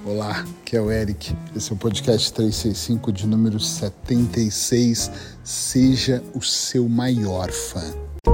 Olá, aqui é o Eric, esse é o podcast 365 de número 76, seja o seu maior fã.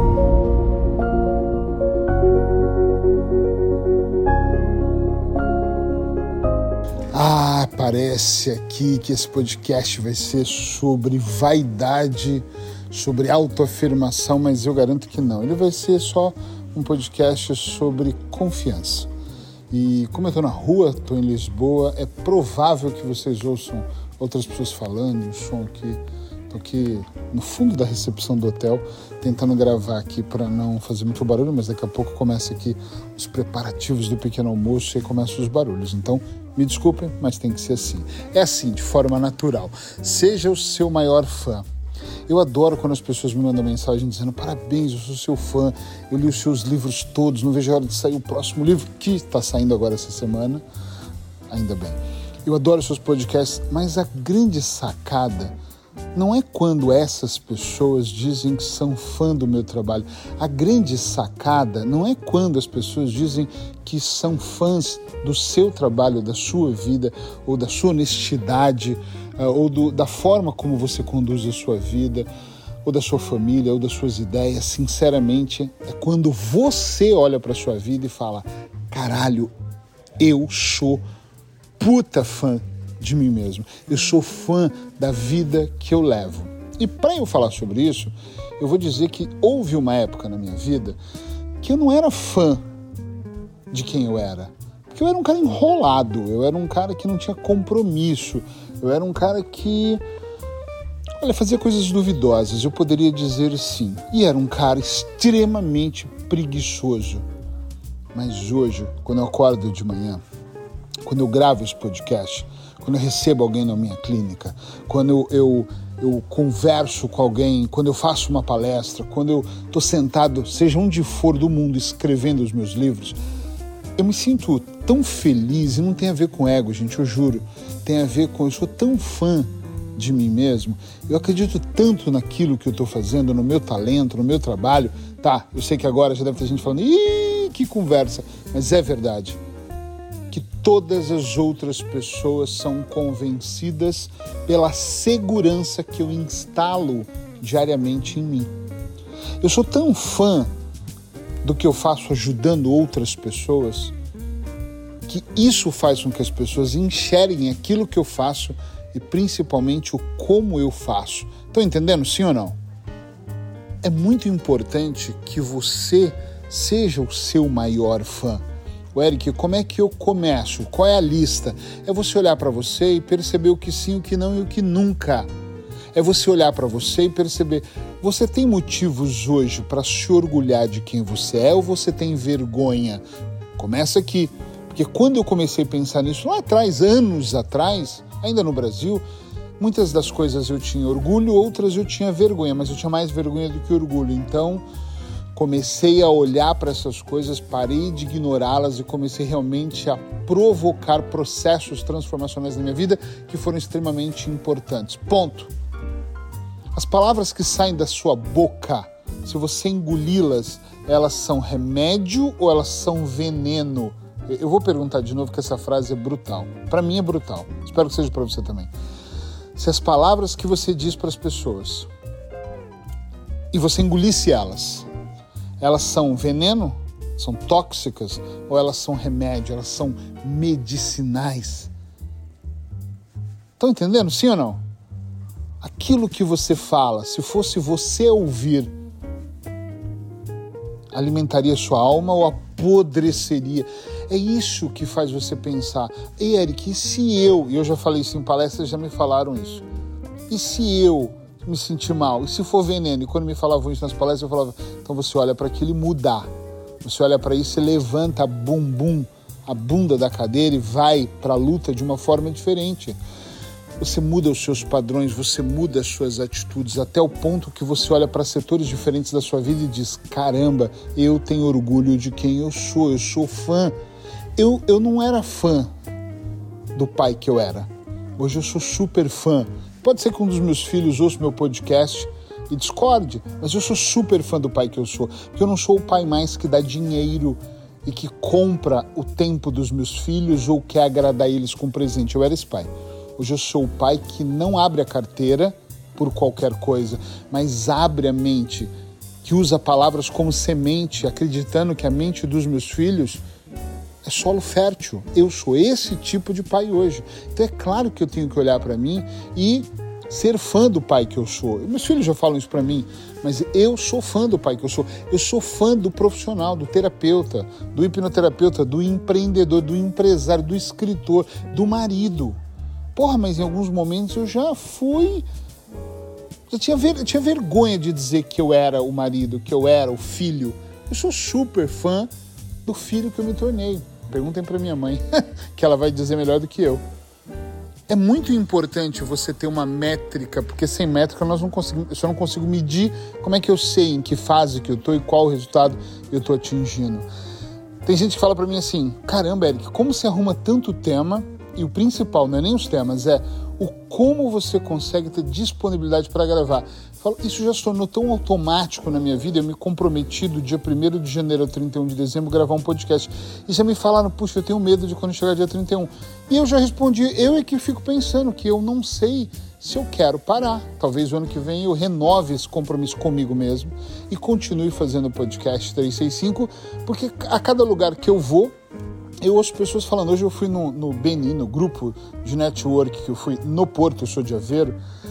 Parece aqui que esse podcast vai ser sobre vaidade, sobre autoafirmação, mas eu garanto que não. Ele vai ser só um podcast sobre confiança. E como eu estou na rua, estou em Lisboa, é provável que vocês ouçam outras pessoas falando, o som aqui. Estou aqui no fundo da recepção do hotel, tentando gravar aqui para não fazer muito barulho, mas daqui a pouco começa aqui os preparativos do pequeno almoço e começam os barulhos. Então, me desculpem, mas tem que ser assim. É assim, de forma natural. Seja o seu maior fã. Eu adoro quando as pessoas me mandam mensagem dizendo: parabéns, eu sou seu fã, eu li os seus livros todos, não vejo a hora de sair o próximo livro, que está saindo agora essa semana, ainda bem. Eu adoro os seus podcasts, mas a grande sacada não é quando essas pessoas dizem que são fã do meu trabalho. A grande sacada não é quando as pessoas dizem que são fãs do seu trabalho, da sua vida, ou da sua honestidade, ou da forma como você conduz a sua vida, ou da sua família, ou das suas ideias. Sinceramente, é quando você olha para a sua vida e fala: caralho, eu sou puta fã de mim mesmo. Eu sou fã da vida que eu levo. E para eu falar sobre isso, eu vou dizer que houve uma época na minha vida que eu não era fã de quem eu era. Porque eu era um cara enrolado, eu era um cara que não tinha compromisso, eu era um cara que, fazia coisas duvidosas, eu poderia dizer assim. E era um cara extremamente preguiçoso. Mas hoje, quando eu acordo de manhã, quando eu gravo esse podcast, quando eu recebo alguém na minha clínica, quando eu converso com alguém, quando eu faço uma palestra, quando eu estou sentado, seja onde for do mundo, escrevendo os meus livros, eu me sinto tão feliz, e não tem a ver com ego, gente, eu juro, tem a ver com, eu sou tão fã de mim mesmo, eu acredito tanto naquilo que eu estou fazendo, no meu talento, no meu trabalho. Tá, eu sei que agora já deve ter gente falando: ih, que conversa, mas é verdade. Que todas as outras pessoas são convencidas pela segurança que eu instalo diariamente em mim. Eu sou tão fã do que eu faço ajudando outras pessoas que isso faz com que as pessoas enxerguem aquilo que eu faço e principalmente o como eu faço. Estão entendendo, sim ou não? É muito importante que você seja o seu maior fã. Eric, como é que eu começo? Qual é a lista? É você olhar para você e perceber o que sim, o que não e o que nunca. É você olhar para você e perceber: você tem motivos hoje para se orgulhar de quem você é ou você tem vergonha? Começa aqui. Porque quando eu comecei a pensar nisso lá atrás, anos atrás, ainda no Brasil, muitas das coisas eu tinha orgulho, outras eu tinha vergonha, mas eu tinha mais vergonha do que orgulho. Então, comecei a olhar para essas coisas, parei de ignorá-las e comecei realmente a provocar processos transformacionais na minha vida que foram extremamente importantes. Ponto. As palavras que saem da sua boca, se você engoli-las, elas são remédio ou elas são veneno? Eu vou perguntar de novo, que essa frase é brutal. Para mim é brutal. Espero que seja para você também. Se as palavras que você diz para as pessoas e você engolisse elas são veneno? São tóxicas? Ou elas são remédio? Elas são medicinais? Estão entendendo? Sim ou não? Aquilo que você fala, se fosse você ouvir, alimentaria sua alma ou apodreceria? É isso que faz você pensar: ei, Eric, e se eu já falei isso em palestras, já me falaram isso, e se eu me sentir mal, e se for veneno? E quando me falavam isso nas palestras, eu falava: então você olha para aquilo e muda. Você olha para isso e levanta a bunda da cadeira e vai para a luta de uma forma diferente. Você muda os seus padrões, você muda as suas atitudes, até o ponto que você olha para setores diferentes da sua vida e diz: caramba, eu tenho orgulho de quem eu sou fã. Eu não era fã do pai que eu era. Hoje eu sou super fã. Pode ser que um dos meus filhos ouça meu podcast e discorde, mas eu sou super fã do pai que eu sou, porque eu não sou o pai mais que dá dinheiro e que compra o tempo dos meus filhos ou quer agradar eles com presente. Eu era esse pai. Hoje eu sou o pai que não abre a carteira por qualquer coisa, mas abre a mente, que usa palavras como semente, acreditando que a mente dos meus filhos é solo fértil. Eu sou esse tipo de pai hoje. Então é claro que eu tenho que olhar para mim e ser fã do pai que eu sou. Meus filhos já falam isso para mim, mas eu sou fã do pai que eu sou. Eu sou fã do profissional, do terapeuta, do hipnoterapeuta, do empreendedor, do empresário, do escritor, do marido. Porra, mas em alguns momentos eu já fui... Eu tinha vergonha de dizer que eu era o marido, que eu era o filho. Eu sou super fã do filho que eu me tornei. Perguntem para minha mãe, que ela vai dizer melhor do que eu. É muito importante você ter uma métrica, porque sem métrica eu não consigo medir como é que eu sei em que fase que eu estou e qual o resultado eu estou atingindo. Tem gente que fala para mim assim, caramba, Eric, como você arruma tanto tema? E o principal não é nem os temas, é o como você consegue ter disponibilidade para gravar. Eu falo, isso já se tornou tão automático na minha vida, eu me comprometi do dia 1º de janeiro ao 31 de dezembro gravar um podcast. E já me falaram, puxa, eu tenho medo de quando chegar dia 31. E eu já respondi, eu é que fico pensando que eu não sei se eu quero parar. Talvez o ano que vem eu renove esse compromisso comigo mesmo e continue fazendo o podcast 365, porque a cada lugar que eu vou, eu ouço pessoas falando. Hoje eu fui no BNI, no grupo de network que eu fui no Porto, eu sou de Aveiro.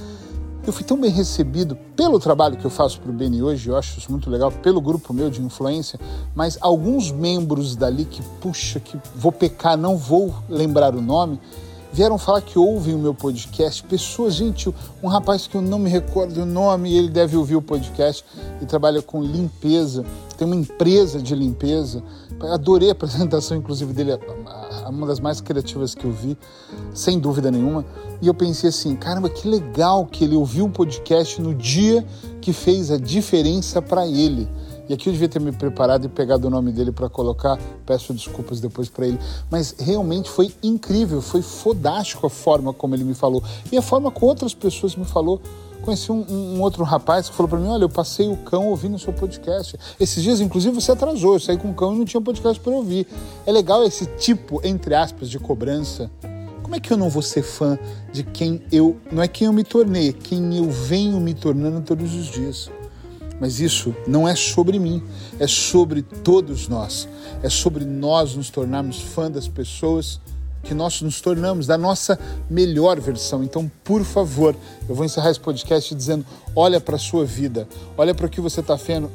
Eu fui tão bem recebido pelo trabalho que eu faço para o BNI hoje, eu acho isso muito legal, pelo grupo meu de influência, mas alguns membros dali que, puxa, que vou pecar, não vou lembrar o nome, vieram falar que ouvem o meu podcast. Pessoas, gente, um rapaz que eu não me recordo o nome, ele deve ouvir o podcast e trabalha com limpeza, tem uma empresa de limpeza. Adorei a apresentação, inclusive, dele, uma das mais criativas que eu vi, sem dúvida nenhuma. E eu pensei assim, caramba, que legal que ele ouviu o podcast no dia que fez a diferença para ele. E aqui eu devia ter me preparado e pegado o nome dele para colocar, peço desculpas depois para ele, mas realmente foi incrível, foi fodástico a forma como ele me falou. E a forma como outras pessoas me falou. Conheci um outro rapaz que falou para mim, olha, eu passei o cão ouvindo o seu podcast. Esses dias, inclusive, você atrasou, eu saí com o cão e não tinha podcast para ouvir. É legal esse tipo, entre aspas, de cobrança. Como é que eu não vou ser fã de quem eu... Não é quem eu me tornei, é quem eu venho me tornando todos os dias. Mas isso não é sobre mim, é sobre todos nós. É sobre nós nos tornarmos fã das pessoas que nós nos tornamos, da nossa melhor versão. Então, por favor, eu vou encerrar esse podcast dizendo, olha para a sua vida, olha para o que você está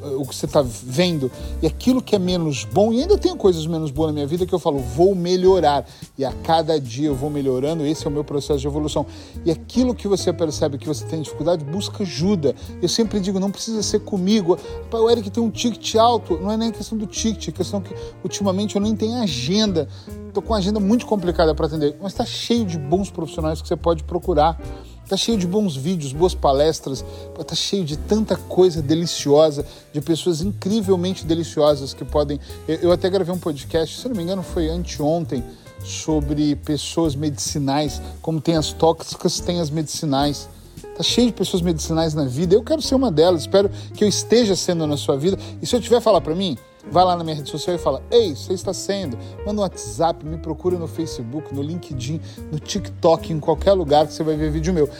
vendo, e aquilo que é menos bom, e ainda tem coisas menos boas na minha vida que eu falo, vou melhorar, e a cada dia eu vou melhorando, esse é o meu processo de evolução. E aquilo que você percebe que você tem dificuldade, busca ajuda. Eu sempre digo, não precisa ser comigo. O Eric tem um ticket alto, não é nem questão do ticket, é questão que ultimamente eu nem tenho agenda, estou com uma agenda muito complicada para atender, mas está cheio de bons profissionais que você pode procurar, está cheio de bons vídeos, boas palestras, está cheio de tanta coisa deliciosa, de pessoas incrivelmente deliciosas que podem... Eu até gravei um podcast, se não me engano foi anteontem, sobre pessoas medicinais, como tem as tóxicas, tem as medicinais. Está cheio de pessoas medicinais na vida, eu quero ser uma delas, espero que eu esteja sendo na sua vida, e se eu tiver, falar para mim, vai lá na minha rede social e fala, ei, você está sendo, manda um WhatsApp, me procura no Facebook, no LinkedIn, no TikTok, em qualquer lugar que você vai ver vídeo meu,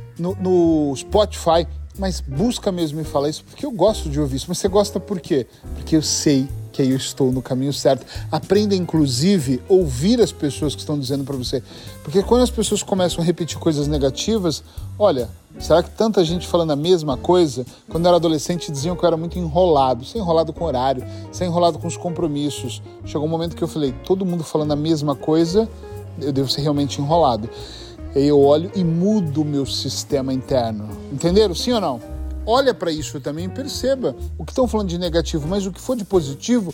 no Spotify, mas busca mesmo me falar isso, porque eu gosto de ouvir isso. Mas você gosta por quê? Porque eu sei que eu estou no caminho certo. Aprenda, inclusive, a ouvir as pessoas que estão dizendo para você, porque quando as pessoas começam a repetir coisas negativas, olha, será que tanta gente falando a mesma coisa? Quando eu era adolescente diziam que eu era muito enrolado, ser enrolado com horário, ser enrolado com os compromissos. Chegou um momento que eu falei, todo mundo falando a mesma coisa, eu devo ser realmente enrolado. Aí eu olho e mudo o meu sistema interno. Entenderam? Sim ou não? Olha para isso também e perceba o que estão falando de negativo, mas o que for de positivo,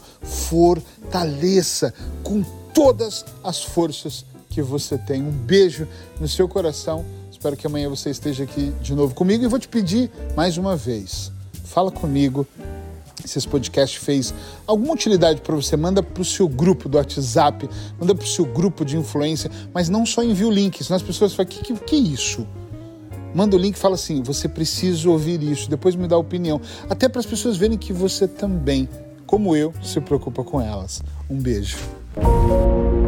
fortaleça com todas as forças que você tem. Um beijo no seu coração. Espero que amanhã você esteja aqui de novo comigo e vou te pedir mais uma vez, fala comigo se esse podcast fez alguma utilidade para você, manda para o seu grupo do WhatsApp, manda para o seu grupo de influência, mas não só envia o link, senão as pessoas falam, que é isso? Manda o link e fala assim, você precisa ouvir isso, depois me dá a opinião, até para as pessoas verem que você também como eu, se preocupa com elas. Um beijo.